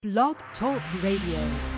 Blog Talk Radio.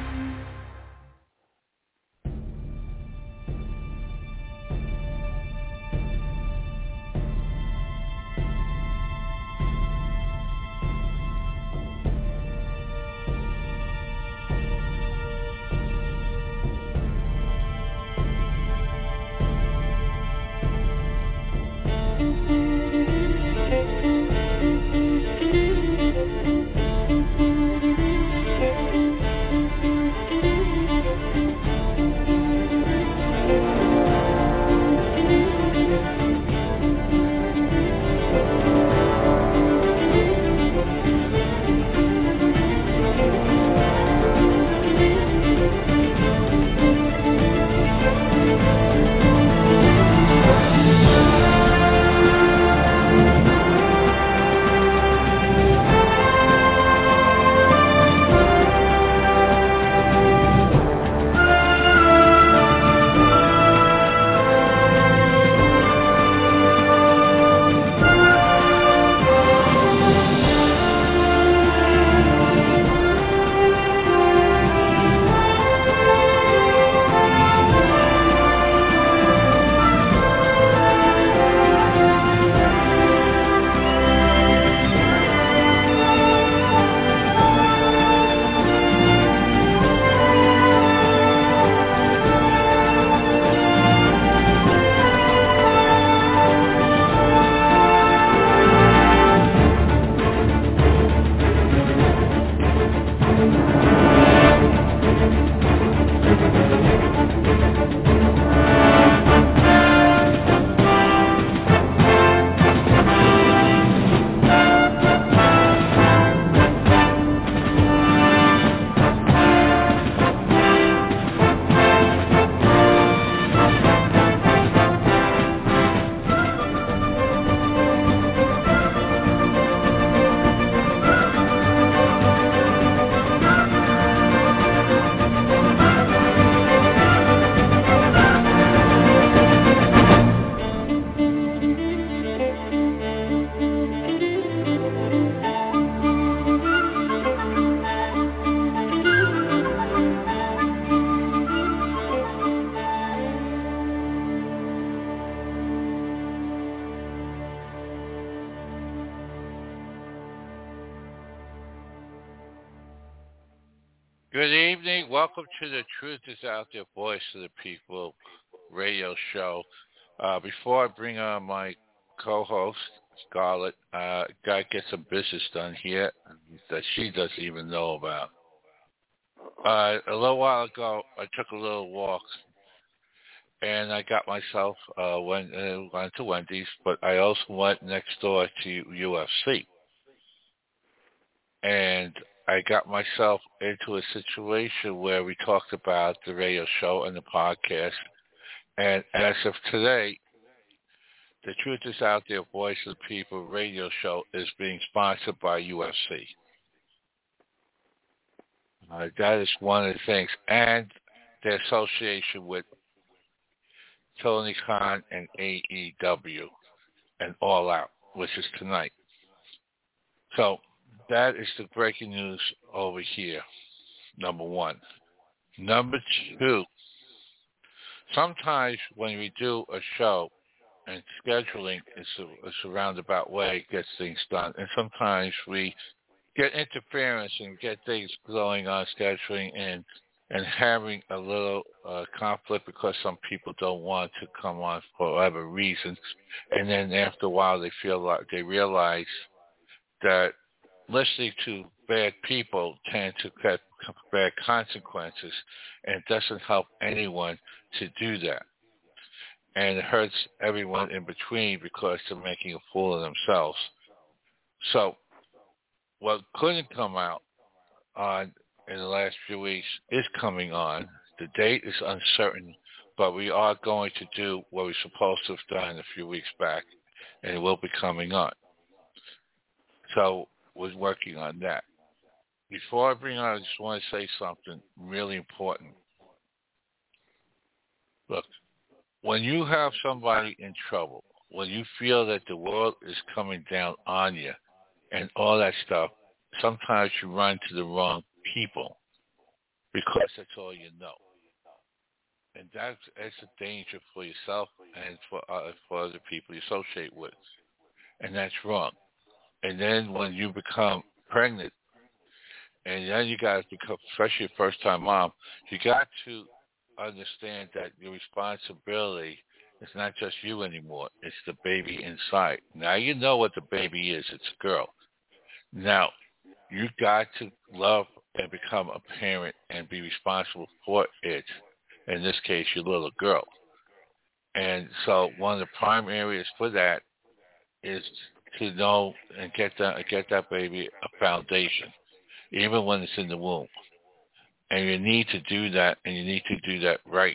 Good evening. Welcome to the Truth is Out There, Voice of the People radio show. Before I bring on my co-host, Scarlett, got to get some business done here that she doesn't even know about. A little while ago, I took a little walk, and I got myself went to Wendy's, but I also went next door to UFC. And I got myself into a situation where we talked about the radio show and the podcast. And as of today, the Truth is Out There, Voice of the People radio show is being sponsored by UFC. That is one of the things. And the association with Tony Khan and AEW and All Out, which is tonight. So that is the breaking news over here, number one. Number two, sometimes when we do a show and scheduling is a roundabout way it gets things done, and sometimes we get interference and get things going on scheduling and having a little conflict because some people don't want to come on for whatever reasons, and then after a while they realize that listening to bad people tend to get bad consequences, and it doesn't help anyone to do that. And it hurts everyone in between because they're making a fool of themselves. So what couldn't come out on in the last few weeks is coming on. The date is uncertain, but we are going to do what we're supposed to have done a few weeks back, and it will be coming on. So was working on that. Before I bring on, I just want to say something really important. Look, when you have somebody in trouble, when you feel that the world is coming down on you and all that stuff, sometimes you run to the wrong people because that's all you know. And that's a danger for yourself and for other people you associate with. And that's wrong. And then when you become pregnant, and then you got to become, especially a first-time mom, you got to understand that your responsibility is not just you anymore. It's the baby inside. Now you know what the baby is. It's a girl. Now, you got to love and become a parent and be responsible for it. In this case, your little girl. And so one of the prime areas for that is to know and get that baby a foundation, even when it's in the womb. And you need to do that, and you need to do that right.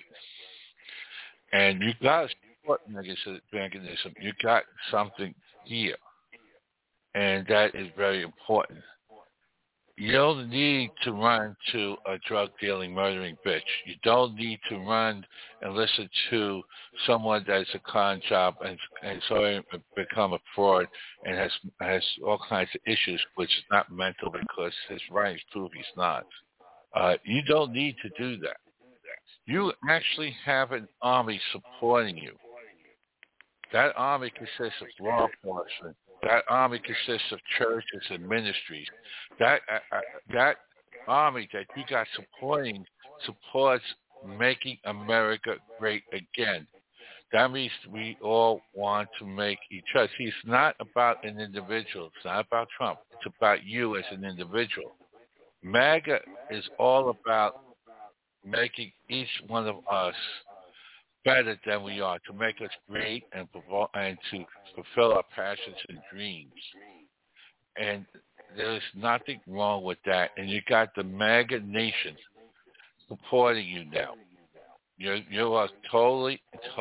And you got a support mechanism. You got something here, and that is very important. You don't need to run to a drug-dealing, murdering bitch. You don't need to run and listen to someone that's a con job and so become a fraud and has all kinds of issues, which is not mental because his writings prove he's not. You don't need to do that. You actually have an army supporting you. That army consists of law enforcement. That army consists of churches and ministries. That army that you got supporting supports making America great again. That means we all want to make each other. See, it's not about an individual. It's not about Trump. It's about you as an individual. MAGA is all about making each one of us better than we are, to make us great and to fulfill our passions and dreams. And there's nothing wrong with that. And you got the MAGA nation supporting you now. You are totally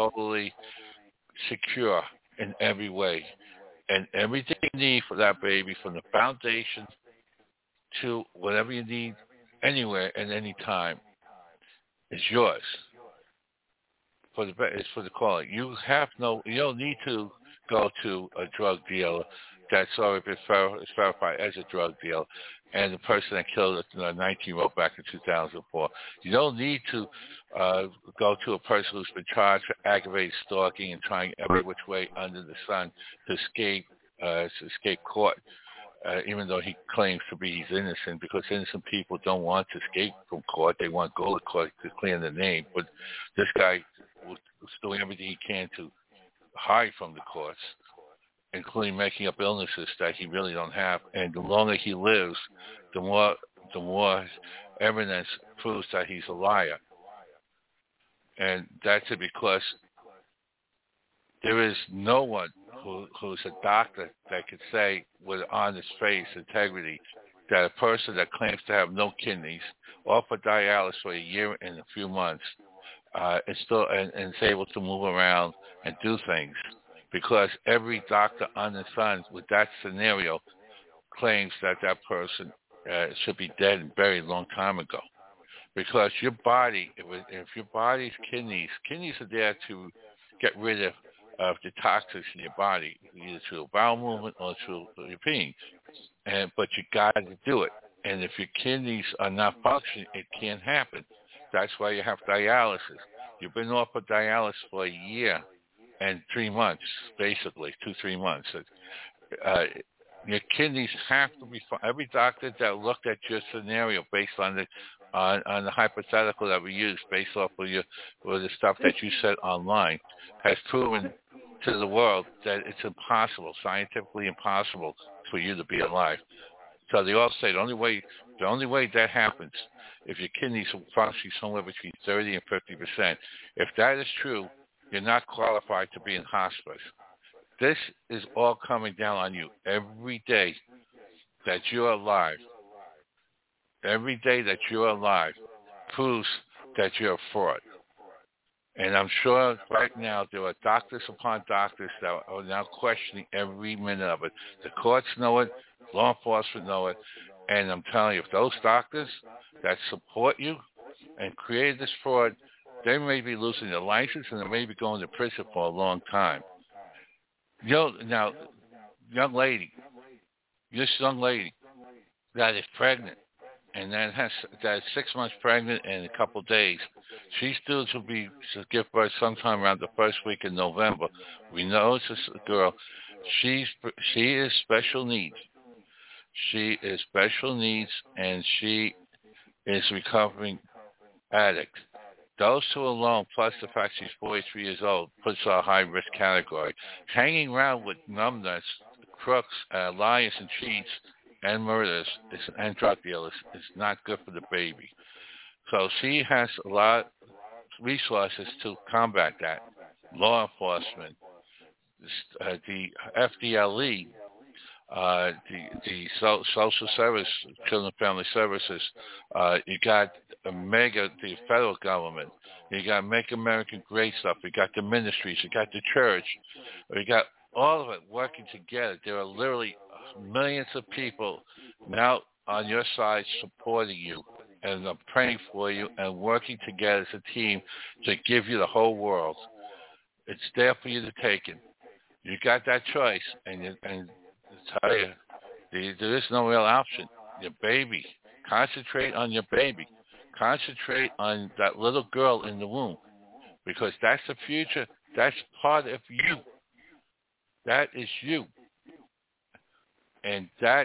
secure in every way. And everything you need for that baby, from the foundation to whatever you need anywhere and any time, is yours. It's for the calling. You don't need to go to a drug dealer that's already been verified as a drug dealer, and the person that killed a 19-year-old back in 2004. You don't need to go to a person who's been charged for aggravated stalking and trying every which way under the sun to escape court. Even though he claims to be he's innocent, because innocent people don't want to escape from court. They want to go to court to clear the name. But this guy was doing everything he can to hide from the courts, including making up illnesses that he really don't have. And the longer he lives, the more evidence proves that he's a liar. And that's it, because there is no one who's a doctor that could say with honest face, integrity, that a person that claims to have no kidneys, off of dialysis for a year and a few months, is still and is able to move around and do things, because every doctor on the sun with that scenario claims that person should be dead and buried a long time ago. Because your body, if your body's kidneys are there to get rid of the toxins in your body, either through a bowel movement or through your peeing. But you got to do it. And if your kidneys are not functioning, it can't happen. That's why you have dialysis. You've been off of dialysis for a year and 3 months, basically, 2-3 months. Your kidneys have to be fine. Every doctor that looked at your scenario based on the hypothetical that we use, based off of the stuff that you said online, has proven to the world that it's impossible, scientifically impossible, for you to be alive. So they all say the only way that happens, if your kidneys are functioning somewhere between 30 and 50%, if that is true, you're not qualified to be in hospice. This is all coming down on you every day that you're alive. Every day that you're alive proves that you're a fraud. And I'm sure right now there are doctors upon doctors that are now questioning every minute of it. The courts know it. Law enforcement know it. And I'm telling you, if those doctors that support you and created this fraud, they may be losing their license and they may be going to prison for a long time. Now, this young lady that is pregnant, and that's 6 months pregnant in a couple of days. She's due to give birth sometime around the first week in November. We know it's a girl. She is special needs. She is special needs, and she is recovering addict. Those two alone, plus the fact she's 43 years old, puts her a high-risk category. Hanging around with numbnuts, crooks, liars and cheats, and murderers and drug dealers is not good for the baby. So she has a lot of resources to combat that. Law enforcement, the FDLE, the social service, children and family services. You got the federal government. You got Make America Great stuff. You got the ministries. You got the church. You got all of it working together. There are literally millions of people now on your side supporting you and praying for you and working together as a team to give you the whole world. It's there for you to take it. You got that choice, and I tell you, there is no real option. Your baby. Concentrate on your baby. Concentrate on that little girl in the womb, because that's the future. That's part of you. That is you, and that's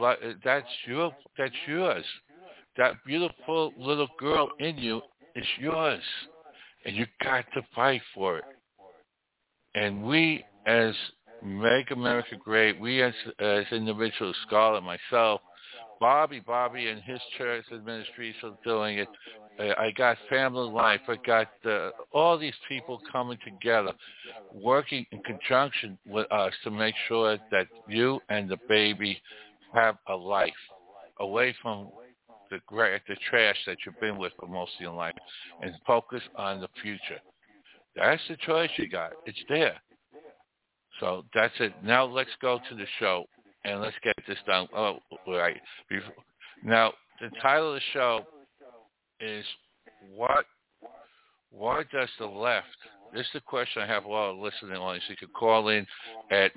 yours. That beautiful little girl in you is yours, and you got to fight for it. And we, as Make America Great, we as individuals, Scarlett, myself, Bobby and his church and ministries are doing it. I got Family Life. I got all these people coming together, working in conjunction with us to make sure that you and the baby have a life away from the trash that you've been with for most of your life, and focus on the future. That's the choice you got. It's there. So that's it. Now let's go to the show, and let's get this done. Oh, right. Now, the title of the show is What Does the Left? This is the question I have a lot of listening audience. You can call in at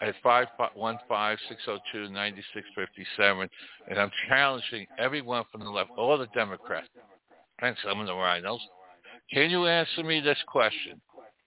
515-602-9657, and I'm challenging everyone from the left, all the Democrats, and some of the rhinos. Can you answer me this question?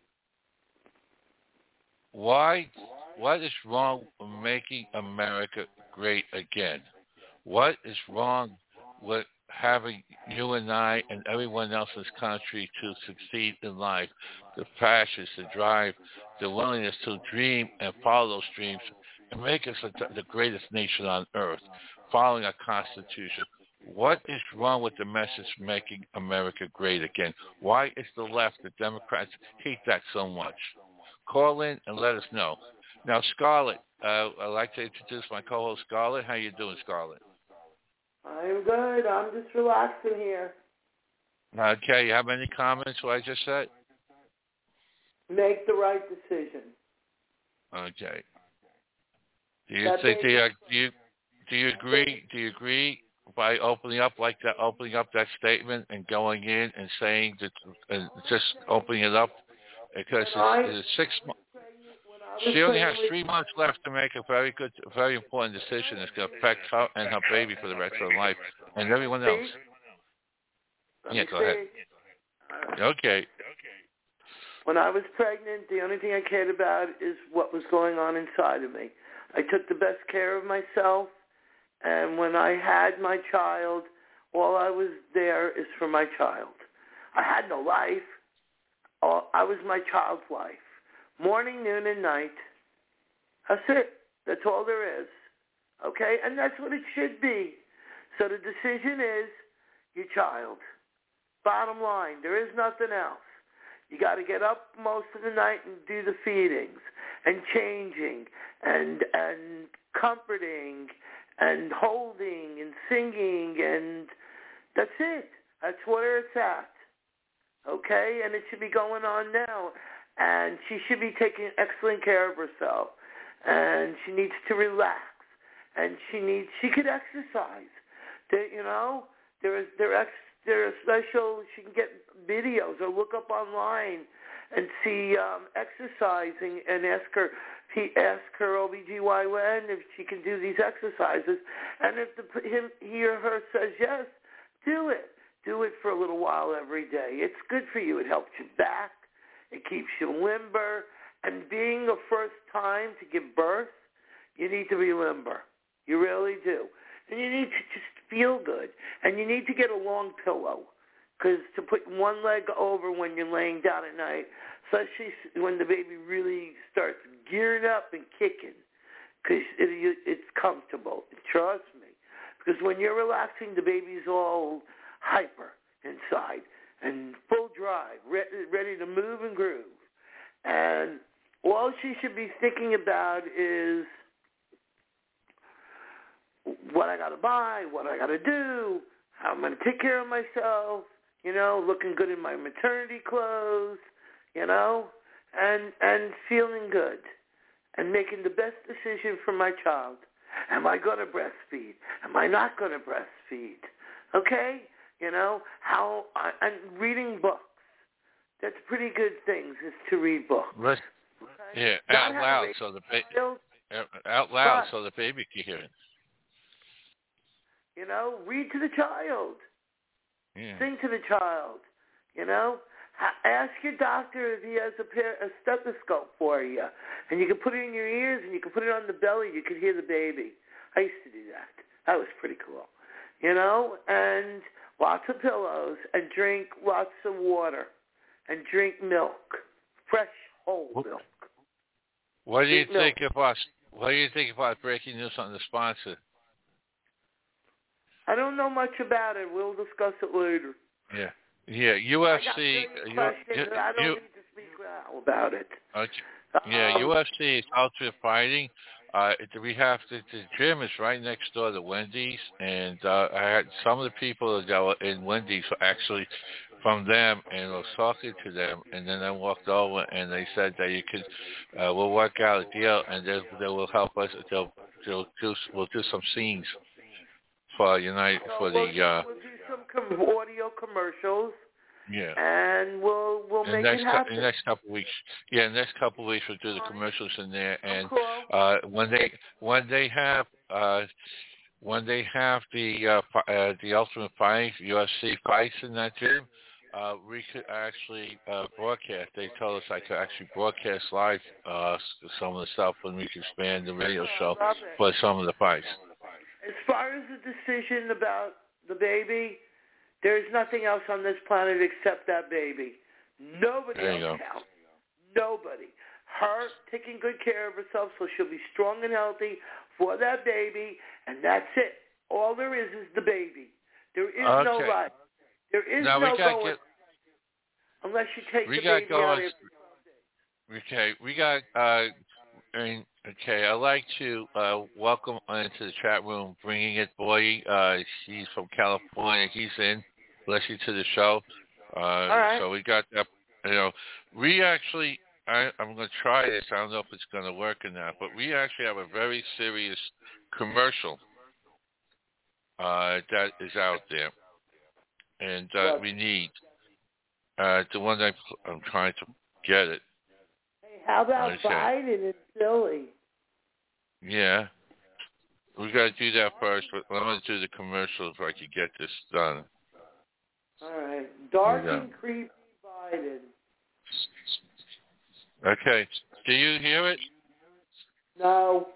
What is wrong with making America great again? What is wrong with having you and I and everyone else in this country to succeed in life? The passions, the drive, the willingness to dream and follow those dreams and make us the greatest nation on earth, following our Constitution. What is wrong with the message making America great again? Why is the left, the Democrats, hate that so much? Call in and let us know. Now, Scarlett, I'd like to introduce my co-host, Scarlett. How you doing, Scarlett? I'm good. I'm just relaxing here. Okay. You have any comments what I just said? Make the right decision. Okay. Do you agree? Do you agree by opening up that statement and going in and saying that, and just opening it up? Because it's 6 months. She only has 3 months left to make a very important decision that's going to affect her and her baby for the rest of her life and everyone else. Yeah, go ahead. Okay. When I was pregnant, the only thing I cared about is what was going on inside of me. I took the best care of myself, and when I had my child, all I was there is for my child. I had no life. I was my child's life. Morning, noon, and night. That's it. That's all there is. Okay? And that's what it should be. So the decision is your child. Bottom line, there is nothing else. You got to get up most of the night and do the feedings and changing and comforting and holding and singing, and that's it. That's where it's at. Okay? And it should be going on now. And she should be taking excellent care of herself. And she needs to relax. And she could exercise. There are special, she can get videos or look up online and see exercising and ask her ask her OBGYN if she can do these exercises. And if he or her says yes, do it. Do it for a little while every day. It's good for you. It helps your back. It keeps you limber. And being the first time to give birth, you need to be limber. You really do. And you need to just feel good. And you need to get a long pillow, because to put one leg over when you're laying down at night, especially when the baby really starts gearing up and kicking, because it's comfortable. Trust me. Because when you're relaxing, the baby's all hyper inside and full drive, ready to move and groove. And all she should be thinking about is what I got to buy, what I got to do, how I'm going to take care of myself, looking good in my maternity clothes, and feeling good and making the best decision for my child. Am I going to breastfeed? Am I not going to breastfeed? Okay? And reading books. That's pretty good things, is to read books. Right. Okay? Yeah, out loud so the baby can hear it. Read to the child. Yeah. Sing to the child. Ask your doctor if he has a stethoscope for you. And you can put it in your ears and you can put it on the belly. You can hear the baby. I used to do that. That was pretty cool. And lots of pillows and drink lots of water and drink milk, fresh whole milk. What do you think about breaking news on the sponsor? I don't know much about it. We'll discuss it later. Yeah. Yeah, UFC. I don't need to speak now about it. Okay. Yeah, UFC is Ultimate Fighting. The gym is right next door to Wendy's, and I had some of the people that were in Wendy's were actually from them, and I was talking to them, and then I walked over, and they said that you could, we'll work out a deal, and they will help us. We'll do some scenes for United we'll do some audio commercials. Yeah. And we'll make it happen. In the next couple of weeks. Yeah, in the next couple of weeks we'll do the commercials in there, and when they have the Ultimate Fighting UFC fights in that gym, we could actually broadcast. They told us I could actually broadcast live some of the stuff, when we could expand the radio show for some of the fights. As far as the decision about the baby, there's nothing else on this planet except that baby. Nobody else counts. Nobody. Her taking good care of herself so she'll be strong and healthy for that baby, and that's it. All there is the baby. There is no life. There is no going unless you take the baby out of Okay, we got... I'd like to welcome into the chat room, Bringing It Boy. He's from California. He's in. Listening to the show. All right. So we got that. We actually, I'm going to try this. I don't know if it's going to work or not, but we actually have a very serious commercial that is out there. And we need the one that I'm trying to get it. Hey, how about Biden and Silly? Yeah. We got to do that first, but I'm going to do the commercial if I can get this done. All right. Dark and creepy Biden. Okay. Do you hear it? No.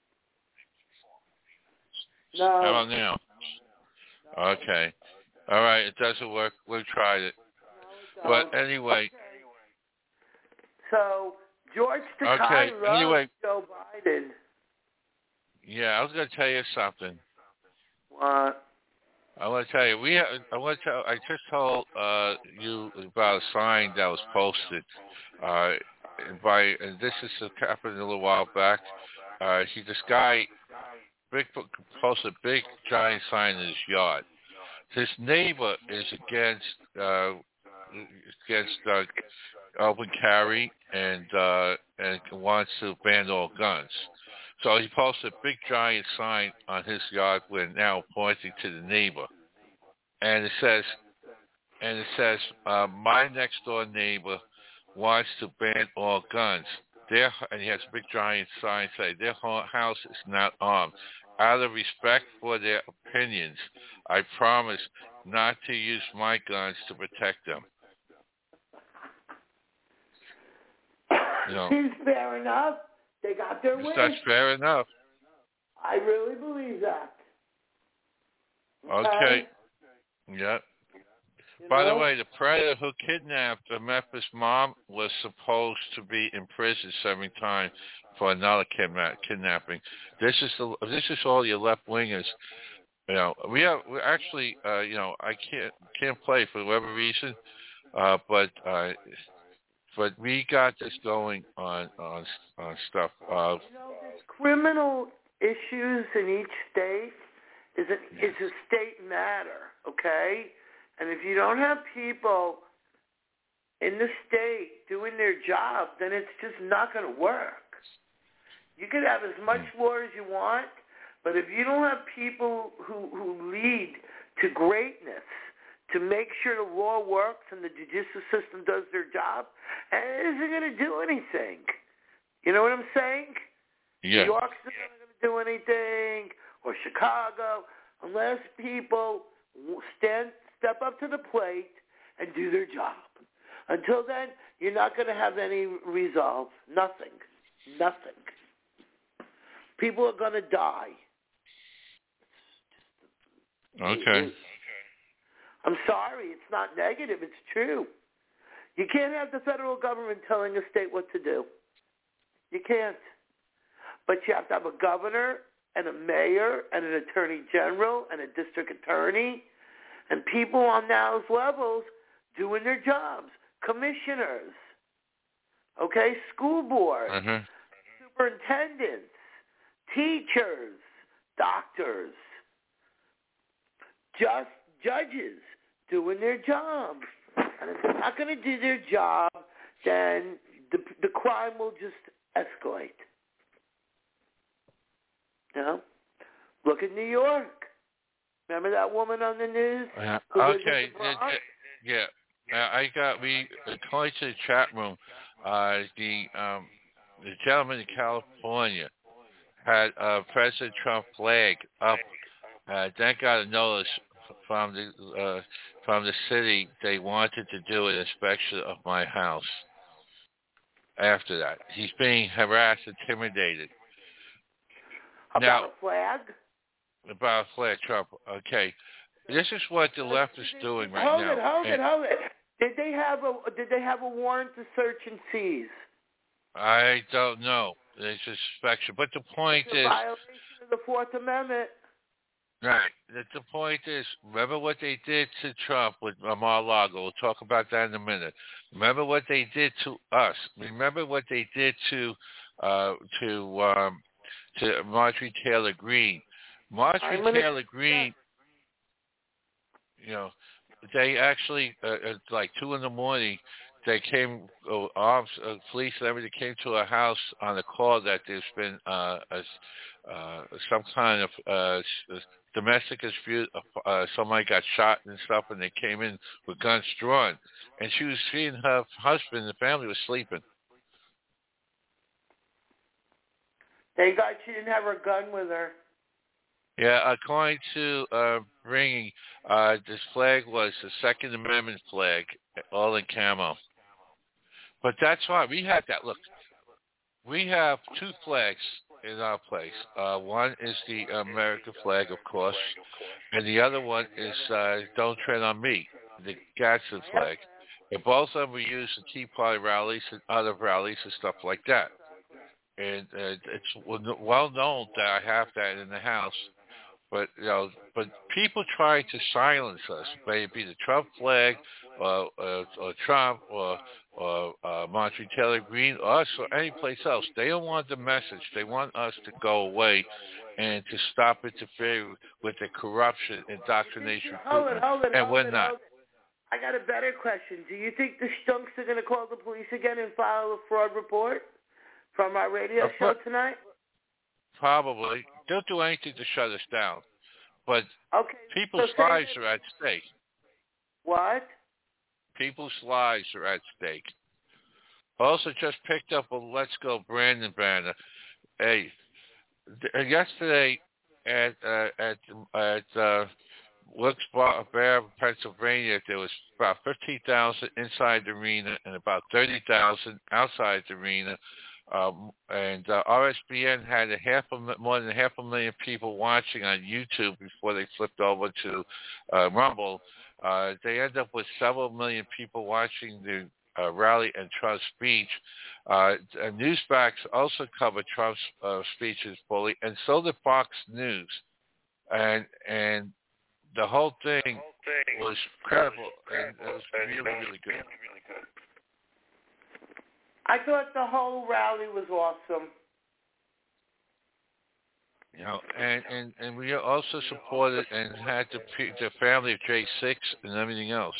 How about now? Okay. All right. It doesn't work. We tried it. But anyway. Okay. So, George Takei loves Joe Biden. Yeah, I was going to tell you something. What? I want to tell you, I just told you about a sign that was posted and this happened a little while back. This guy posted a big giant sign in his yard. His neighbor is against open carry and wants to ban all guns. So he posted a big giant sign on his yard, we're now pointing to the neighbor. And it says, my next door neighbor wants to ban all guns. and he has a big giant sign saying their house is not armed. Out of respect for their opinions, I promise not to use my guns to protect them. Seems fair enough. They got their wish. That's fair enough. I really believe that. Okay. Yeah. By the way, the predator who kidnapped Memphis mom was supposed to be in prison serving time for another kidnapping. This is all your left wingers. We actually I can't play for whatever reason, but we got this going on stuff. There's criminal issues in each state. It's a state matter, okay? And if you don't have people in the state doing their job, then it's just not going to work. You could have as much law as you want, but if you don't have people who lead to greatness, to make sure the law works and the judicial system does their job, it isn't going to do anything. You know what I'm saying? Yeah. New York's not going to do anything, or Chicago, unless people step up to the plate and do their job. Until then, you're not going to have any resolve. Nothing. People are going to die. Okay. I'm sorry. It's not negative. It's true. You can't have the federal government telling a state what to do. You can't. But you have to have a governor and a mayor and an attorney general and a district attorney and people on those levels doing their jobs. Commissioners, okay, school boards, superintendents, teachers, doctors, just judges doing their job. And if they're not going to do their job, then the crime will just escalate. Look at New York. Remember that woman on the news? Okay. According to the chat room, the gentleman in California had President Trump flag up. Then got a notice from the city. They wanted to do an inspection of my house. After that, he's being harassed, intimidated. About a flag? About a flag, Trump. Okay. This is what the left is doing right now. Hold it. Did they have a warrant to search and seize? I don't know. There's a inspection. But the point is... violation of the Fourth Amendment. Right. The point is, remember what they did to Trump with Mar-a-Lago. We'll talk about that in a minute. Remember what they did to us. Remember what they did to Marjorie Taylor Greene. Marjorie Taylor Greene, they actually, at like 2 a.m, they came, arms, police and everything came to a house on a call that there's been some kind of domestic dispute. Somebody got shot and stuff, and they came in with guns drawn. And she and her husband and the family was sleeping. Thank God she didn't have her gun with her. Yeah, according to Ringing, this flag was the Second Amendment flag, all in camo. But that's fine. We have that. Look, we have 2 flags in our place. One is the American flag, of course, and the other one is Don't Tread on Me, the Gadsden flag. And both of them we use in Tea Party rallies and other rallies and stuff like that. And it's well known that I have that in the house. But people try to silence us, whether it be the Trump flag, or Trump, or Marjorie Taylor Greene, or us, or any place else. They don't want the message. They want us to go away and to stop interfering with the corruption, indoctrination, recruitment, and we're not. I got a better question. Do you think the stunks are going to call the police again and file a fraud report from our radio show tonight? Probably. They'll do anything to shut us down. But people's lives are at stake. What? People's lives are at stake. also just picked up a Let's Go Brandon banner. Hey, yesterday at Wilkes-Barre, Pennsylvania, there was about 15,000 inside the arena and about 30,000 outside the arena. And RSBN had more than 500,000 people watching on YouTube before they flipped over to Rumble. They end up with several million people watching the rally and Trump's speech. Newsmax also covered Trump's speeches fully, and so did Fox News. And the whole thing was incredible, and it was really, really good. I thought the whole rally was awesome. You know, and we also supported and had the family of J6 and everything else.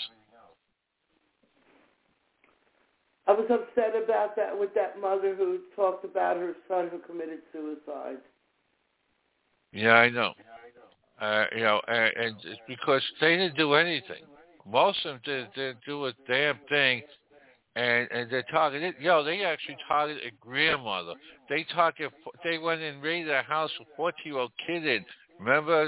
I was upset about that with that mother who talked about her son who committed suicide. Yeah, I know. You know, and it's because they didn't do anything. Most of them didn't do a damn thing, and they targeted. They actually targeted a grandmother. They went and raided a house with a 14-year-old kid in. Remember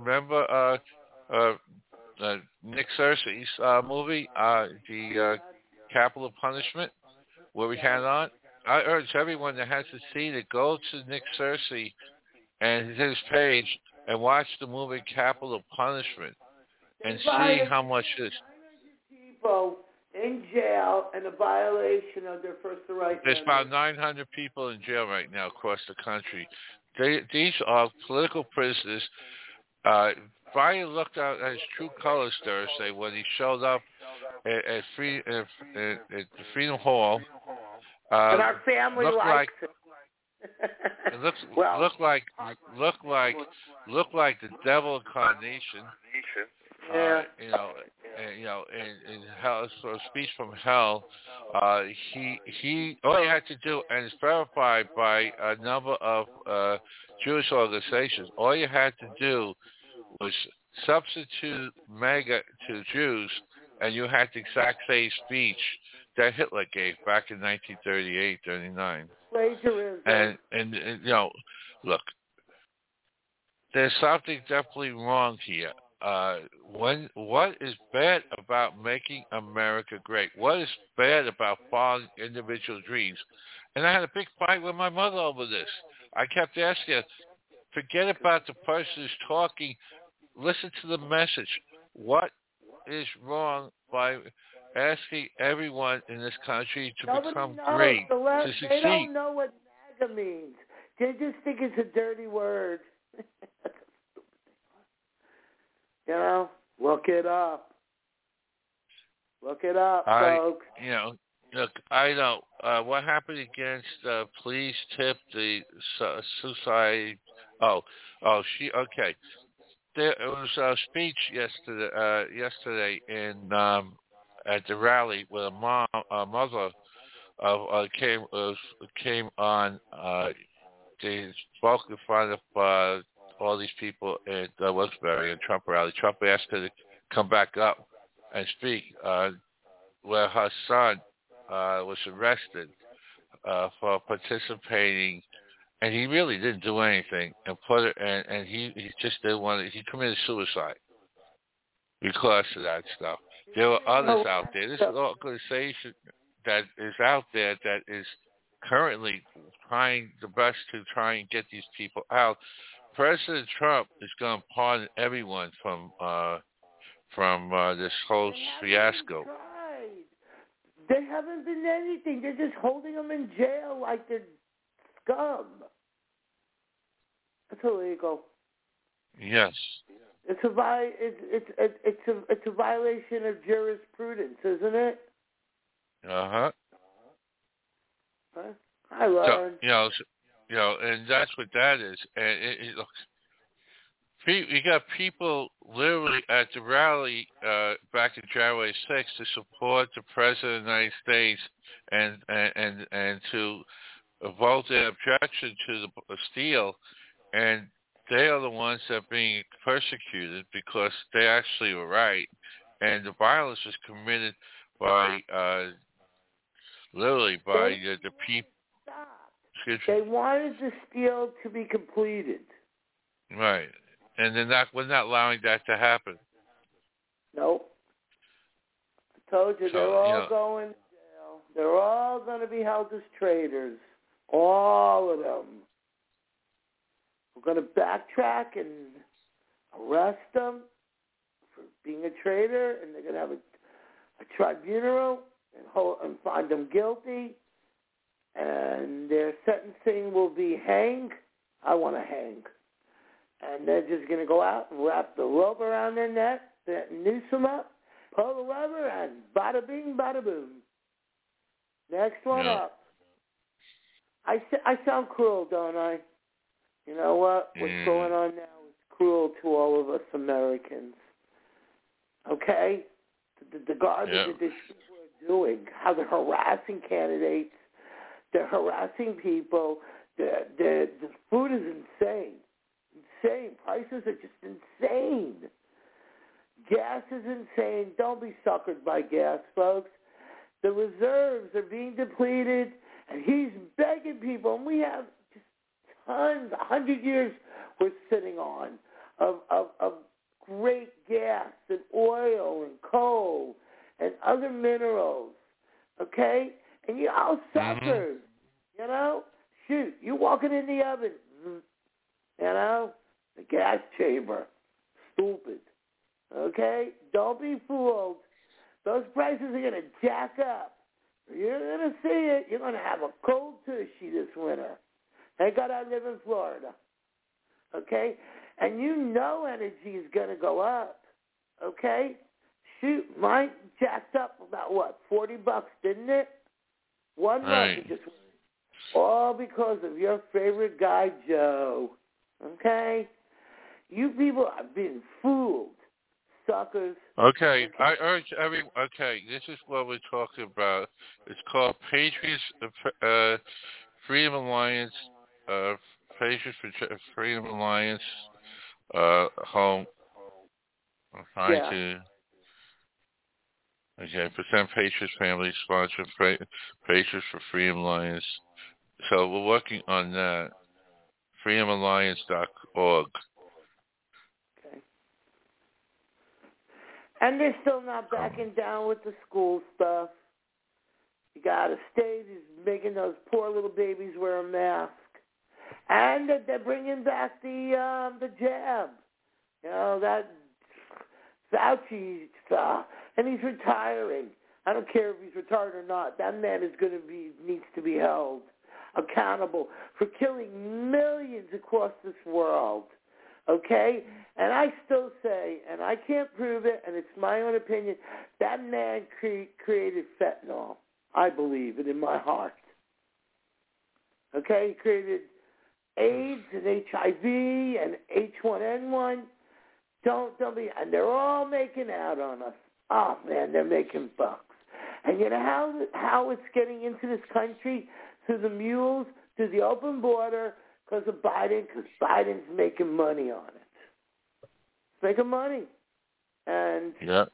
Nick Searcy's movie, the Capital Punishment, where we had on. I urge everyone that has to see it, go to Nick Searcy and his page and watch the movie Capital Punishment and see how much this. People in jail and a violation of their First Right. There's about 900 people in jail right now across the country. These are political prisoners. Biden looked out at his true colors Thursday when he showed up at Freedom Hall. And our family likes it. It looked like the devil incarnation. Yeah. In hell, for a speech from hell, he all he had to do, and it's verified by a number of Jewish organizations. All you had to do was substitute MAGA to Jews, and you had the exact same speech that Hitler gave back in 1938, 39. Plagiarism. And look, there's something definitely wrong here. What is bad about making America great? What is bad about following individual dreams? And I had a big fight with my mother over this. I kept asking her, forget about the person who's talking. Listen to the message. What is wrong by asking everyone in this country to become great, to succeed? They don't know what MAGA means. They just think it's a dirty word. Look it up. Look it up, folks. Look, I know what happened against Please Tip the Suicide. Okay. There was a speech yesterday in at the rally with a mother came on. They spoke in front of all these people at Wilkes-Barre and Trump rally. Trump asked her to come back up and speak, where her son was arrested for participating, and he really didn't do anything, and he just didn't want to. He committed suicide because of that stuff. There were others out there. This is an organization that is out there that is currently trying the best to try and get these people out. President Trump is going to pardon everyone from this whole fiasco. They haven't been anything. They're just holding them in jail like they're scum. That's illegal. Yes. It's a violation of jurisprudence, isn't it? Uh-huh. I learned. So, and that's what that is. And look, you got people literally at the rally back in January 6th to support the President of the United States and to vote their objection to the steal, and they are the ones that are being persecuted because they actually were right, and the violence was committed by literally by the people. They wanted the steal to be completed. Right. And we're not allowing that to happen. Nope. I told you, they're all going to jail. They're all going to be held as traitors. All of them. We're going to backtrack and arrest them for being a traitor, and they're going to have a tribunal and find them guilty, and their sentencing will be hang. I want to hang. And they're just going to go out and wrap the rope around their neck, noose them up, pull the lever, and bada bing, bada boom. Next one up. I sound cruel, don't I? You know what? What's going on now is cruel to all of us Americans. Okay? The garbage that these people are doing, how they're harassing candidates, they're harassing people. The food is insane. Insane. Prices are just insane. Gas is insane. Don't be suckered by gas, folks. The reserves are being depleted, and he's begging people, and we have just tons, 100 years we're sitting on of great gas and oil and coal and other minerals, okay? And you're all suckers, you know? Shoot, you're walking in the oven, you know? The gas chamber. Stupid, okay? Don't be fooled. Those prices are going to jack up. You're going to see it. You're going to have a cold tushy this winter. Thank God I live in Florida, okay? And you know energy is going to go up, okay? Shoot, mine jacked up about, $40, didn't it? One month it just went. All because of your favorite guy, Joe, okay? You people are being fooled, suckers. Okay, I urge everyone. Okay, this is what we're talking about. It's called Patriots Freedom Alliance. Patriots for Freedom Alliance. Home. I'm trying to. Okay, present Patriots Family sponsor Patriots for Freedom Alliance. So we're working on that. FreedomAlliance.org. Okay. And they're still not backing down with the school stuff. You gotta stay. He's making those poor little babies wear a mask, and they're bringing back the jab. You know that Fauci stuff, and he's retiring. I don't care if he's retired or not. That man needs to be held accountable for killing millions across this world. Okay? And I still say, and I can't prove it, and it's my own opinion, that man created fentanyl. I believe it in my heart. Okay? He created AIDS and HIV and H1N1. Don't be, and they're all making out on us. Oh, man, they're making bucks. And you know how it's getting into this country? Through the mules, through the open border, because Biden's making money on it. It's making money. And there's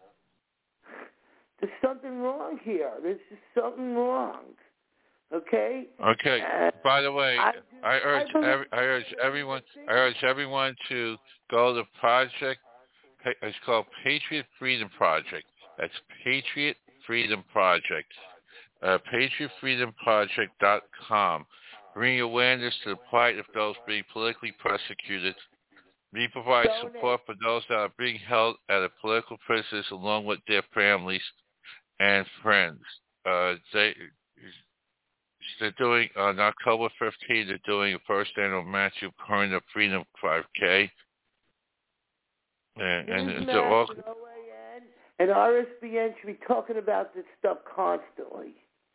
something wrong here. There's just something wrong. Okay? Okay. And by the way, I urge everyone to go to the project. It's called Patriot Freedom Project. That's Patriot Freedom Project. PatriotFreedomProject.com. Bring awareness to the plight of those being politically persecuted. We provide support for those that are being held at a political prisons along with their families and friends. They're doing, on October 15th, they're doing a first annual Matthew Perna Freedom 5K. And they're all... And RSBN should be talking about this stuff constantly.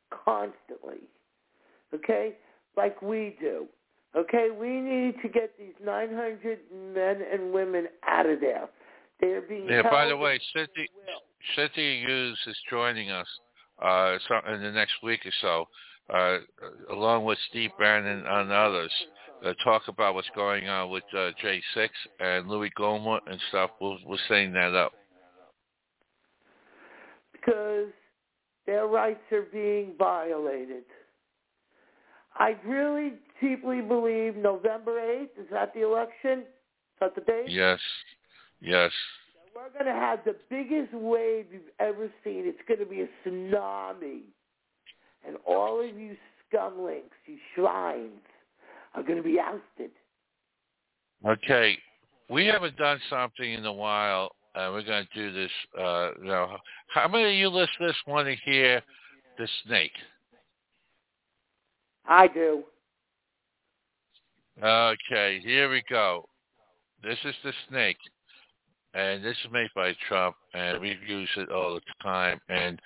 Okay? Like we do. Okay? We need to get these 900 men and women out of there. They are being held. By the way, Cynthia Hughes is joining us in the next week or so, along with Steve Bannon and others. Talk about what's going on with J6 and Louis Gohmert and stuff. We're setting that up. Because their rights are being violated. I really deeply believe November 8th, is that the election? Is that the date? Yes. Yes. We're going to have the biggest wave you've ever seen. It's going to be a tsunami. And all of you scumlinks, you shrines, are going to be ousted. Okay. We haven't done something in a while. We're going to do this. How many of you listeners want to hear the snake? I do. Okay, here we go. This is the snake, and this is made by Trump, and we use it all the time. And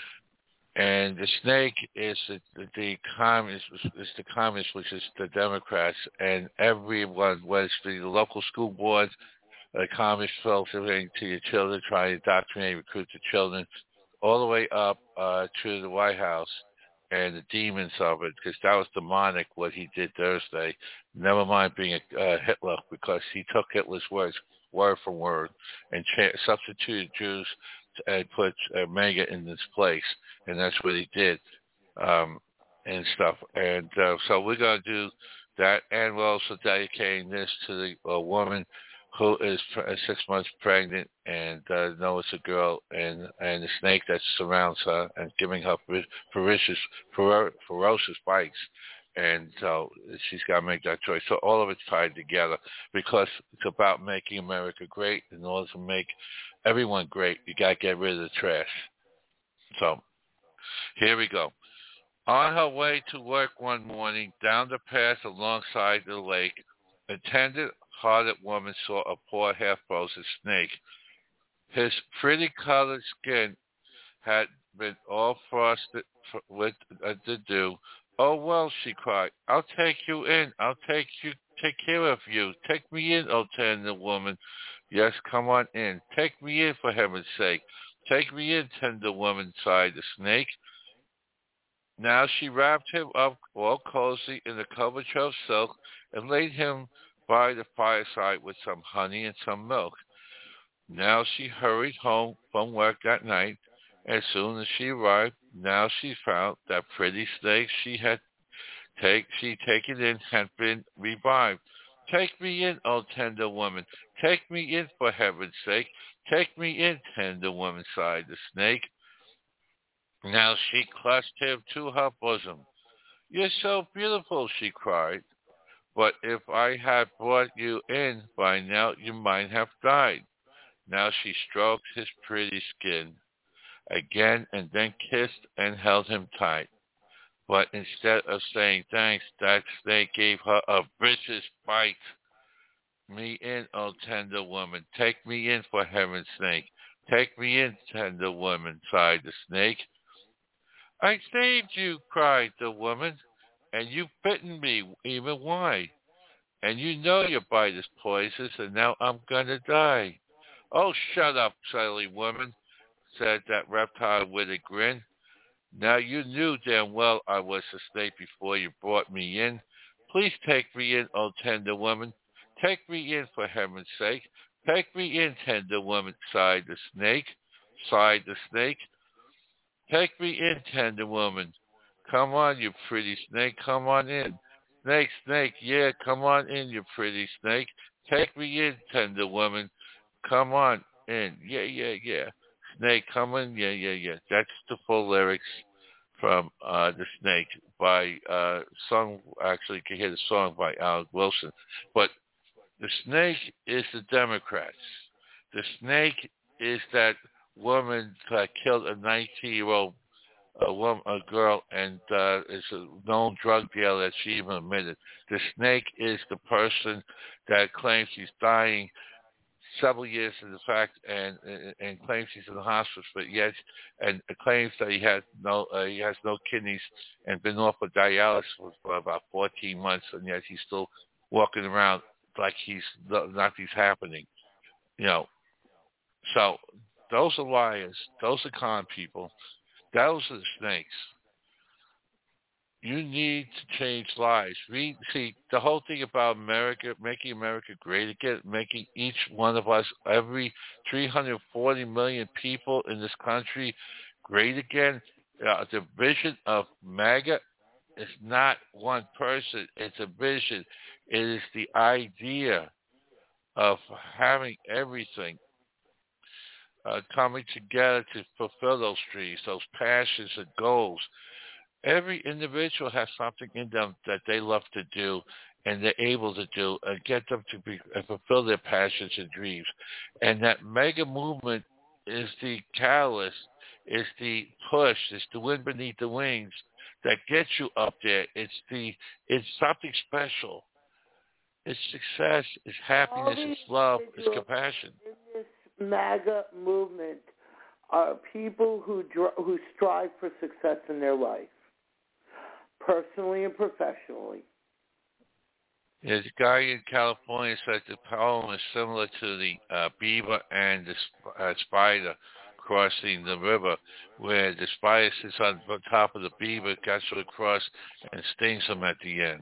the snake is the communist, which is the Democrats, and everyone, whether it's the local school board, communist folks, everything to your children, trying to indoctrinate, recruit the children, all the way up to the White House and the demons of it, because that was demonic what he did Thursday. Never mind being a Hitler, because he took Hitler's words word for word and substituted Jews and put MAGA in this place, and that's what he did and stuff. And so we're going to do that, and we're also dedicating this to the woman who is 6 months pregnant and knows it's a girl, and the snake that surrounds her and giving her ferocious bites. And so she's got to make that choice. So all of it's tied together because it's about making America great. In order to make everyone great, you got to get rid of the trash. So here we go. On her way to work one morning, down the path alongside the lake, a tender-hearted woman saw a poor half-frozen snake. His pretty colored skin had been all frosted with the dew. "Oh, well," she cried, "I'll take you in. I'll take care of you. Take me in, oh tender woman." "Yes, come on in. Take me in, for heaven's sake. Take me in, tender woman," sighed the snake. Now she wrapped him up all cozy in a coverture of silk and laid him by the fireside with some honey and some milk. Now she hurried home from work that night. As soon as she arrived, now she found that pretty snake she'd taken in had been revived. "Take me in, oh tender woman. Take me in, for heaven's sake. Take me in, tender woman," sighed the snake. Now she clutched him to her bosom. "You're so beautiful," she cried. "But if I had brought you in by now, you might have died." Now she stroked his pretty skin again and then kissed and held him tight. But instead of saying thanks, that snake gave her a vicious bite. "Me in, oh tender woman. Take me in, for heaven's sake. Take me in, tender woman," sighed the snake. "I saved you," cried the woman, "and you've bitten me even wide. And you know your bite is poisonous, and now I'm going to die." "Oh, shut up, silly woman," said that reptile with a grin. "Now you knew damn well I was a snake before you brought me in. Please take me in, oh tender woman. Take me in, for heaven's sake. Take me in, tender woman," sighed the snake. "Take me in, tender woman. Come on, you pretty snake. Come on in. Snake, snake, yeah, come on in, you pretty snake. Take me in, tender woman. Come on in. Yeah, yeah, yeah. Snake, come in. Yeah, yeah, yeah." That's the full lyrics from The Snake by song. Actually, you can hear the song by Alec Wilson. But the snake is the Democrats. The snake is that woman that killed a 19-year-old a girl, and is a known drug dealer that she even admitted. The snake is the person that claims he's dying several years in the fact, and claims he's in the hospital, but yet, and claims that he has no kidneys and been off of dialysis for about 14 months, and yet he's still walking around like nothing's happening. You know, so those are liars. Those are con people. Those are the snakes. You need to change lives. See, the whole thing about America, making America great again, making each one of us, every 340 million people in this country, great again, The vision of MAGA is not one person. It's a vision. It is the idea of having everything coming together to fulfill those dreams, those passions and goals. Every individual has something in them that they love to do and they're able to do and get them to be fulfill their passions and dreams. And that mega movement is the catalyst, is the push, is the wind beneath the wings that gets you up there. It's something special. It's success, it's All happiness, these it's love, it's individuals compassion. in this MAGA movement are people who strive for success in their life, personally and professionally. There's a guy in California said the poem is similar to the beaver and the spider crossing the river, where the spider sits on top of the beaver, gets across, and stings him at the end.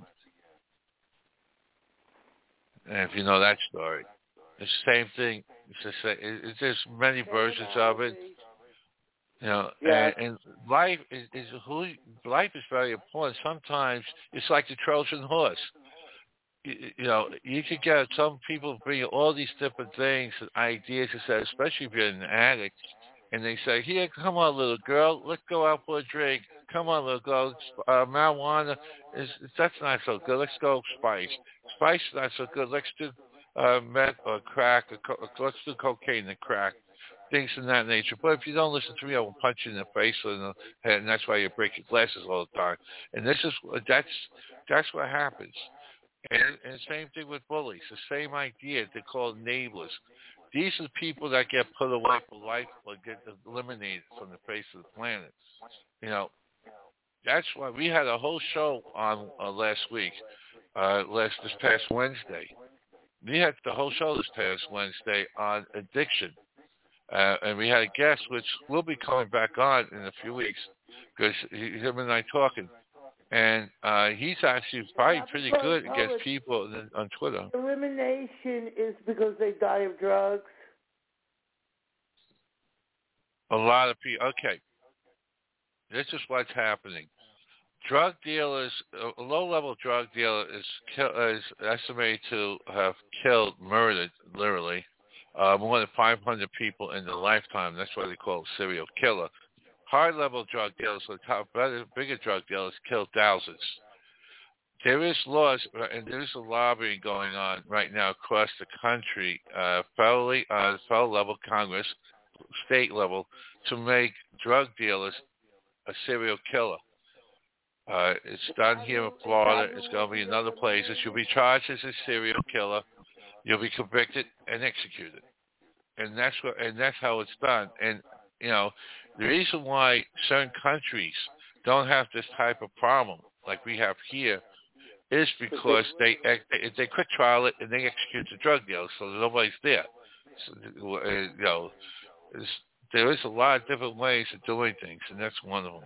And if you know that story, it's the same thing. There's many versions of it. You know, and life life is very important. Sometimes it's like the Trojan horse. You know, you could get some people bring all these different things and ideas, especially if you're an addict, and they say, "Here, come on, little girl, let's go out for a drink. Come on, little girl, marijuana that's not so good. Let's go spice. Spice is not so good. Let's do meth or crack. Let's do cocaine and crack." Things of that nature. But if you don't listen to me, I will punch you in the face or in the head, and that's why you break your glasses all the time. And that's what happens. And same thing with bullies. The same idea. They're called enablers. These are the people that get put away for life or get eliminated from the face of the planet. You know, that's why we had a whole show on last week, this past Wednesday. We had the whole show this past Wednesday on addiction. And we had a guest, which will be coming back on in a few weeks, because him and I talking. And he's actually probably pretty good against people on Twitter. Elimination is because they die of drugs? A lot of people. Okay. This is what's happening. Drug dealers, a low-level drug dealer is estimated to have murdered, literally, more than 500 people in their lifetime. That's why they call it serial killer. High-level drug dealers, bigger drug dealers, kill thousands. There is laws, and there is a lobbying going on right now across the country, federally, federal level, Congress, state level, to make drug dealers a serial killer. It's done here in Florida. It's going to be in other places. You'll be charged as a serial killer. You'll be convicted and executed, and that's how it's done. And you know, the reason why certain countries don't have this type of problem like we have here is because they quick trial it and they execute the drug dealers, so nobody's there. So, you know, there is a lot of different ways of doing things, and that's one of them.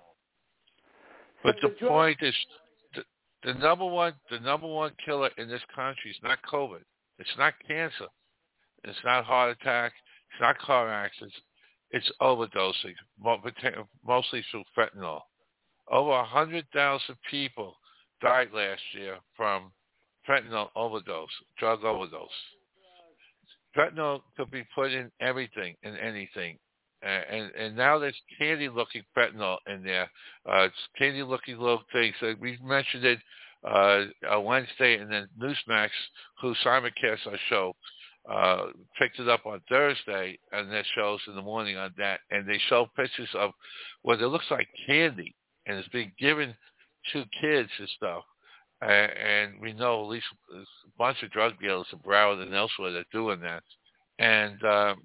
But the point is, the number one killer in this country is not COVID. It's not cancer. It's not heart attack. It's not car accidents. It's overdosing, mostly through fentanyl. Over 100,000 people died last year from fentanyl overdose, drug overdose. Fentanyl could be put in everything and anything. And now there's candy-looking fentanyl in there. It's candy-looking little things. We mentioned it on Wednesday, and then Newsmax, who simulcasts our show, picked it up on Thursday, and their shows in the morning on that. And they show pictures of what it looks like candy, and it's being given to kids and stuff. And we know at least a bunch of drug dealers in Broward and elsewhere that are doing that. And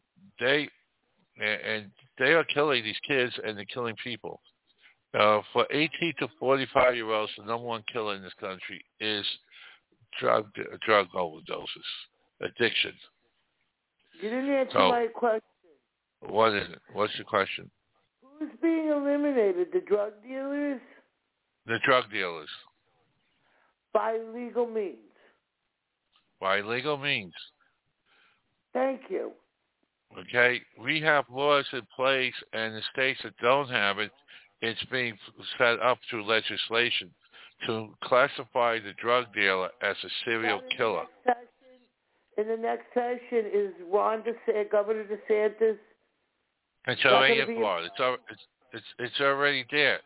they are killing these kids, and they're killing people. For 18 to 45-year-olds, the number one killer in this country is drug overdoses, addiction. You didn't answer my question. What is it? What's your question? Who's being eliminated? The drug dealers? The drug dealers. By legal means. By legal means. Thank you. Okay, we have laws in place, and the states that don't have it, it's being set up through legislation to classify the drug dealer as a serial killer. In the next session, is Governor DeSantis? It's already in Florida. It's already there.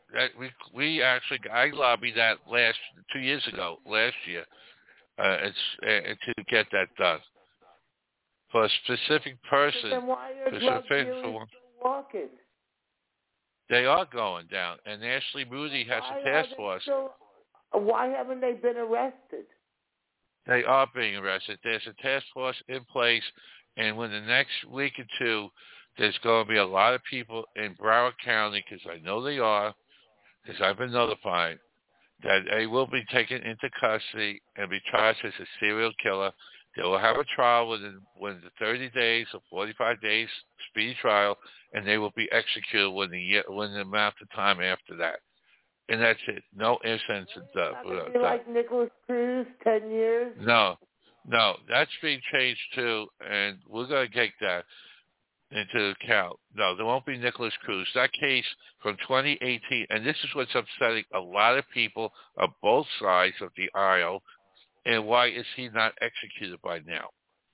I lobbied that 2 years ago, last year, to get that done for a specific person. Then why are drug dealers still walking? They are going down, and Ashley Moody has a task force. Why haven't they been arrested? They are being arrested. There's a task force in place, and within the next week or two, there's going to be a lot of people in Broward County, because I know they are, because I've been notified, that they will be taken into custody and be charged as a serial killer. They will have a trial within the 30 days or 45 days, speedy trial, and they will be executed within the amount of time after that. And that's it. No ifs, ands, and buts. Not be like Nicholas Cruz, 10 years? No, that's being changed too, and we're going to take that into account. No, there won't be Nicholas Cruz. That case from 2018, and this is what's upsetting a lot of people on both sides of the aisle, and why is he not executed by now?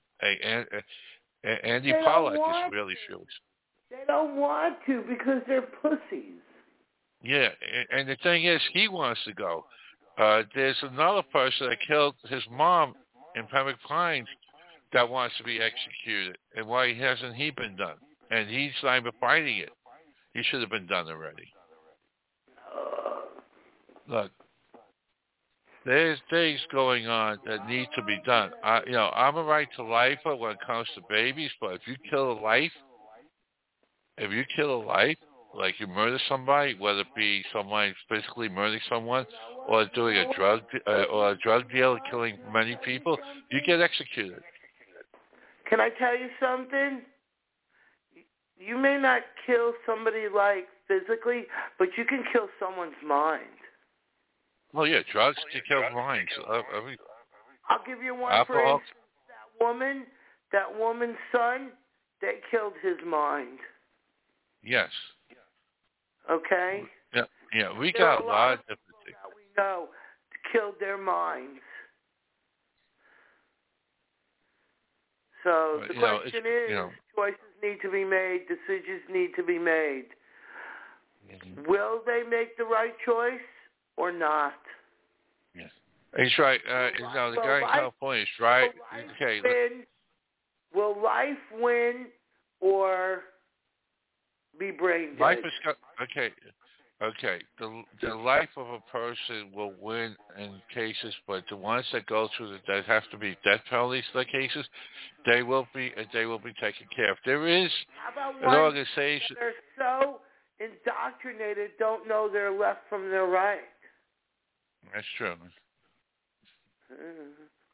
Andy Pollack is really furious. They don't want to because they're pussies. Yeah, and the thing is, he wants to go. There's another person that killed his mom in Pembroke Pines that wants to be executed. And why hasn't he been done? And he's not even fighting it. He should have been done already. Look, there's things going on that need to be done. I'm a right to life when it comes to babies, but if you kill a life, like you murder somebody, whether it be somebody physically murdering someone or doing a drug deal killing many people, you get executed. Can I tell you something? You may not kill somebody like physically, but you can kill someone's mind. Well, yeah, drugs to kill minds. I'll give you one for instance. That woman's son, they killed his mind. Yes. Okay? Yeah, we got a lot of different things. That we know killed their minds. So the question is, choices need to be made, decisions need to be made. Mm-hmm. Will they make the right choice or not? Yes. He's right. The guy in California is right. Will life win or be brain dead? Life is okay. The life of a person will win in cases, but the ones that go through that have to be death penalties, the cases, they will be taken care of. There is an organization. They're so indoctrinated, don't know their left from their right. That's true. Mm-hmm.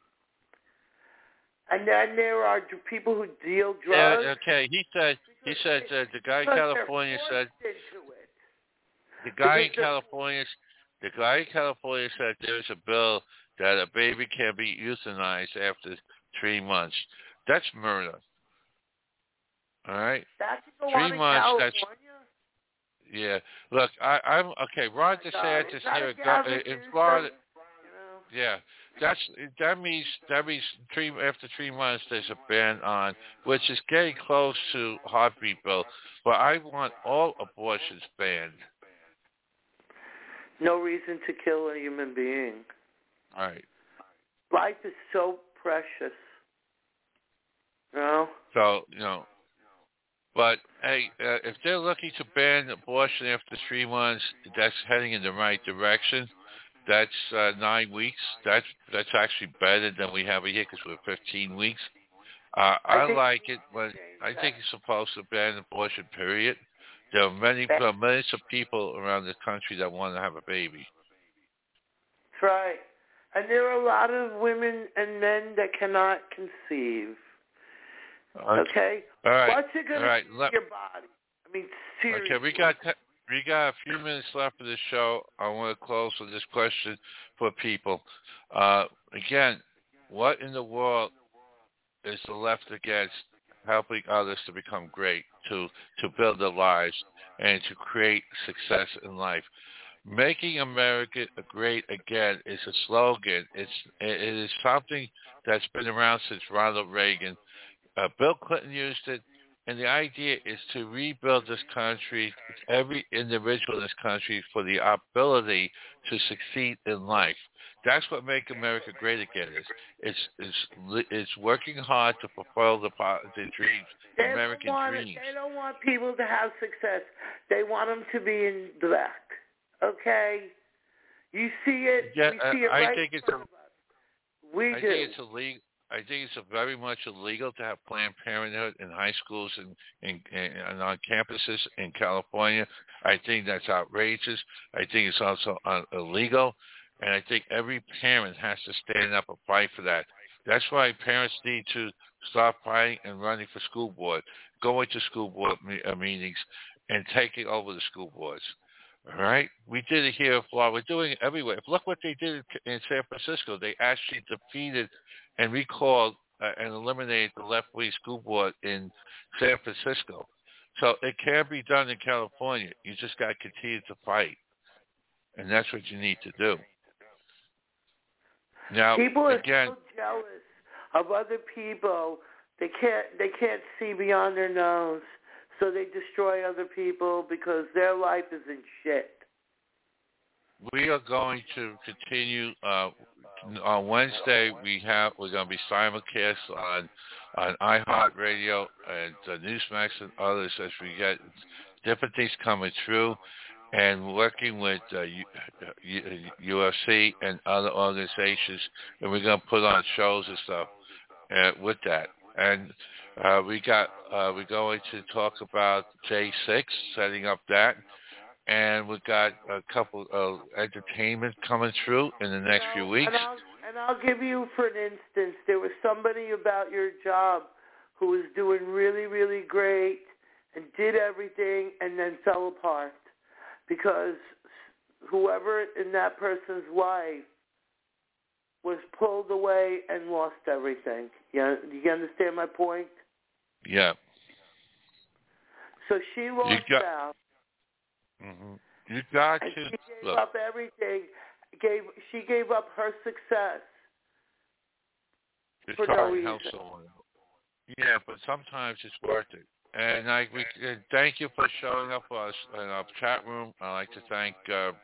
And then there are people who deal drugs. Yeah, okay. He said the guy in California said. The guy in California said there's a bill that a baby can be euthanized after 3 months. That's murder. All right. That's 3 months. That's. Yeah. Look, I'm okay. Ron DeSantis here in Florida. Yeah. That means after 3 months there's a ban on, which is getting close to heartbeat bill. But I want all abortions banned. No reason to kill a human being. All right. Life is so precious. No. So but hey, if they're looking to ban abortion after 3 months, that's heading in the right direction. That's 9 weeks. That's actually better than we have here because we're 15 weeks. I like it, but I think it's supposed to ban abortion, period. There are millions of people around the country that want to have a baby. That's right. And there are a lot of women and men that cannot conceive. Okay? All right. What's it going to do to your body? I mean, seriously. Okay, we got a few minutes left of the show. I want to close with this question for people. Again, what in the world is the left against helping others to become great, to build their lives? and to create success in life. Making America great again is a slogan. It is something that's been around since Ronald Reagan. Bill Clinton used it, and the idea is to rebuild this country, every individual in this country, for the ability to succeed in life. That's what Make America Great Again is. It's working hard to fulfill the dreams, American dreams. They don't want people to have success. They want them to be in black. Okay, you see it. Yeah, we see it right think it's think it's illegal. I think it's very much illegal to have Planned Parenthood in high schools and on campuses in California. I think that's outrageous. I think it's also illegal, and I think every parent has to stand up and fight for that. That's why parents need to start fighting and running for school board, going to school board meetings, and taking over the school boards. All right, we did it here in Florida. We're doing it everywhere. Look what they did in San Francisco. They actually defeated and recalled and eliminated the left-wing school board in San Francisco. So it can be done in California. You just got to continue to fight, and that's what you need to do. Now, people are again, so jealous of other people. They can't see beyond their nose. So they destroy other people because their life is in shit. We are going to continue on Wednesday. We're going to be simulcast on iHeartRadio and Newsmax and others as we get different things coming through, and working with UFC and other organizations, and we're going to put on shows and stuff with that. And we're going to talk about J6, setting up that, and we've got a couple of entertainment coming through in the next few weeks. And I'll give you, for an instance, there was somebody about your job who was doing really, really great and did everything and then fell apart because whoever in that person's life was pulled away and lost everything. You understand my point? Yeah. So she lost out. Mm-hmm. You got and to. She gave up everything. She gave up her success for no reason. Yeah, but sometimes it's worth it. And we thank you for showing up for us in our chat room. I'd like to thank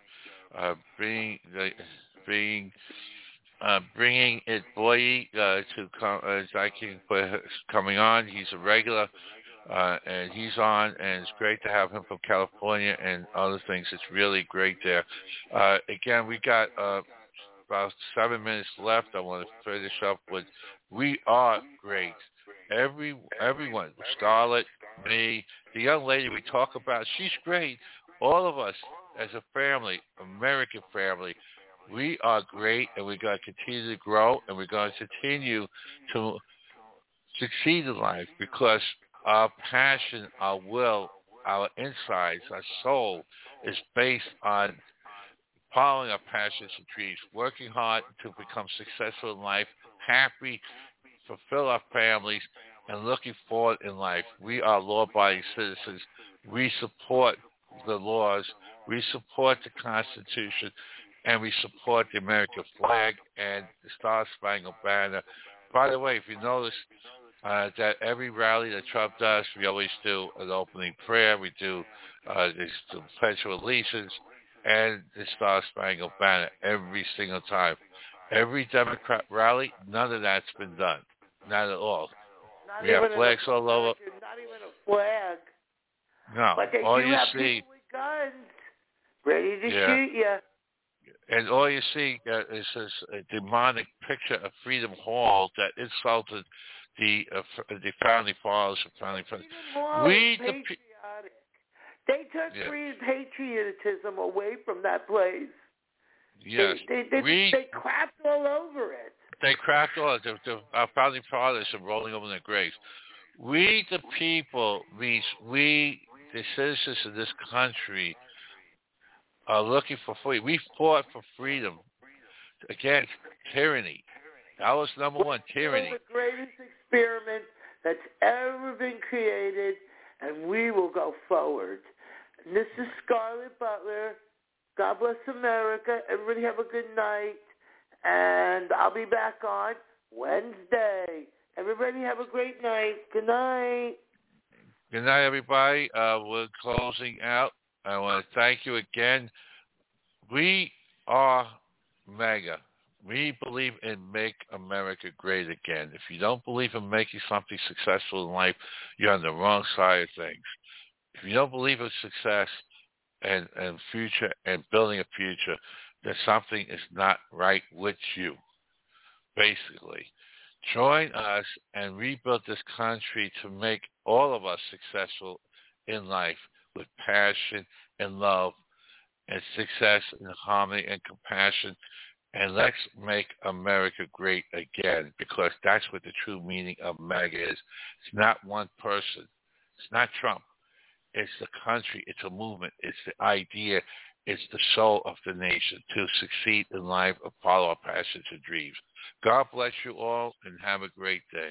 bringing it Boye to come for coming on. He's a regular, and he's on, and it's great to have him from California and other things. It's really great there. Again, we got about 7 minutes left. I want to finish up with we are great. Everyone, Scarlett, me, the young lady we talk about, she's great. All of us as a family, American family, we are great, and we're going to continue to grow, and we're going to continue to succeed in life because our passion, our will, our insides, our soul is based on following our passions and dreams, working hard to become successful in life, happy, fulfill our families, and looking forward in life. We are law-abiding citizens. We support the laws. We support the Constitution. And we support the American flag and the Star-Spangled Banner. By the way, if you notice that every rally that Trump does, we always do an opening prayer. We do the Pledge of Allegiance and the Star-Spangled Banner every single time. Every Democrat rally, none of that's been done. Not at all. We have flags all over. Not even a flag. No. But they all do you have see, people with guns ready to shoot you. And all you see is this demonic picture of Freedom Hall that insulted the founding fathers and founding fathers. They took patriotism away from that place. Yes. They crapped all over it. They crapped all over it. Our founding fathers are rolling over their graves. We, the people, means we, the citizens of this country, are looking for freedom. We fought for freedom against tyranny. That was number one, tyranny. The greatest experiment that's ever been created, and we will go forward. And this is Scarlett Butler. God bless America. Everybody have a good night. And I'll be back on Wednesday. Everybody have a great night. Good night. Good night, everybody. We're closing out. I want to thank you again. We are MAGA. We believe in Make America Great Again. If you don't believe in making something successful in life, you're on the wrong side of things. If you don't believe in success and future and building a future, then something is not right with you, basically. Join us and rebuild this country to make all of us successful in life with passion and love and success and harmony and compassion. And let's make America great again, because that's what the true meaning of MAGA is. It's not one person. It's not Trump. It's the country. It's a movement. It's the idea. It's the soul of the nation to succeed in life and follow our passions and dreams. God bless you all and have a great day.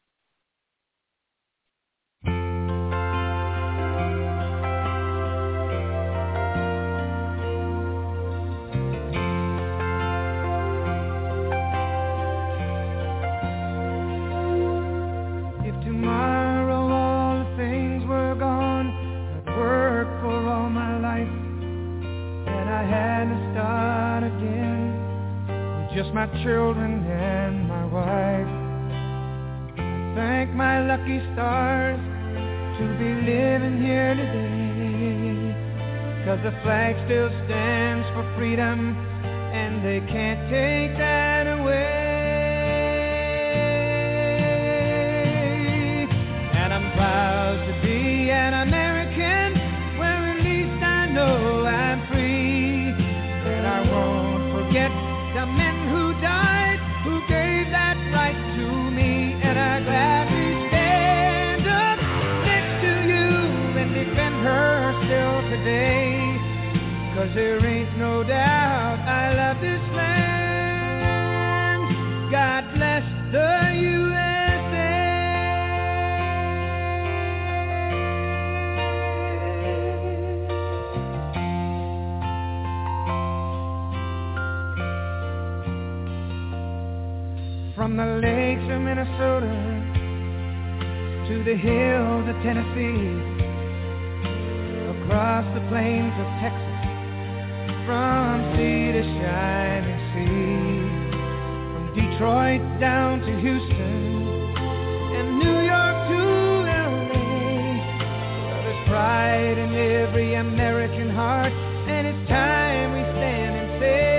If tomorrow all the things were gone, I'd work for all my life, and I had to start again with just my children and my wife. I thank my lucky stars to be living here today, 'cause the flag still stands for freedom, and they can't take that away. And I'm proud to be an American, where at least I know I'm free. And I won't forget the men who died, who gave that right to me. And I gladly stand up next to you and defend her still today, 'cause there ain't no doubt I love this land. God bless the USA. From the lakes of Minnesota to the hills of Tennessee, across the plains of Texas, from sea to shining sea, from Detroit down to Houston and New York to LA. Well, there's pride in every American heart, and it's time we stand and say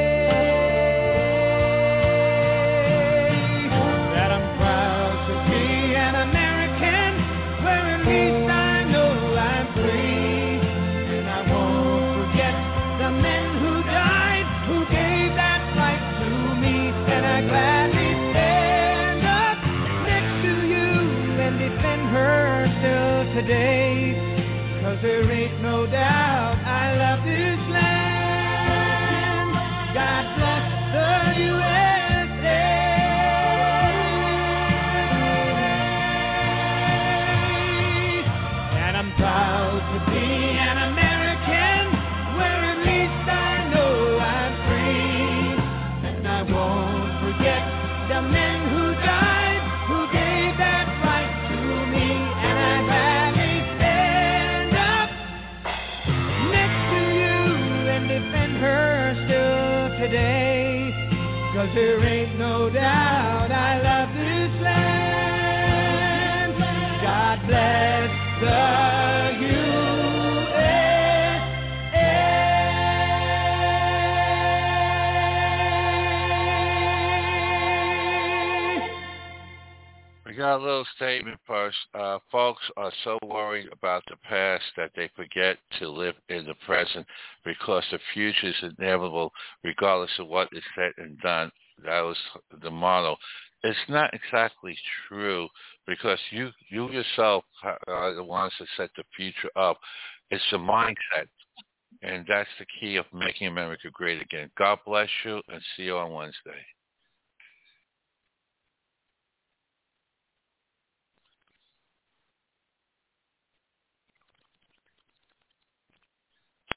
that I'm proud to be an American, where at least I know I'm free. And I won't forget the men who died, who gave that right to me. And I gladly stand up next to you and defend her still today, 'cause there ain't no doubt I love this land. God bless the USA. And I'm proud to be an American, where at least I know I'm free. And I won't forget the men who died, who gave that right to me. And I gladly stand up next to you and defend her still today, 'cause there ain't no doubt I love this land. God bless the USA. We got a little statement first. Folks are so worried about the past that they forget to live in the present, because the future is inevitable regardless of what is said and done. That was the motto. It's not exactly true, because you yourself are the ones that set the future up. It's the mindset, and that's the key of making America great again. God bless you, and see you on Wednesday.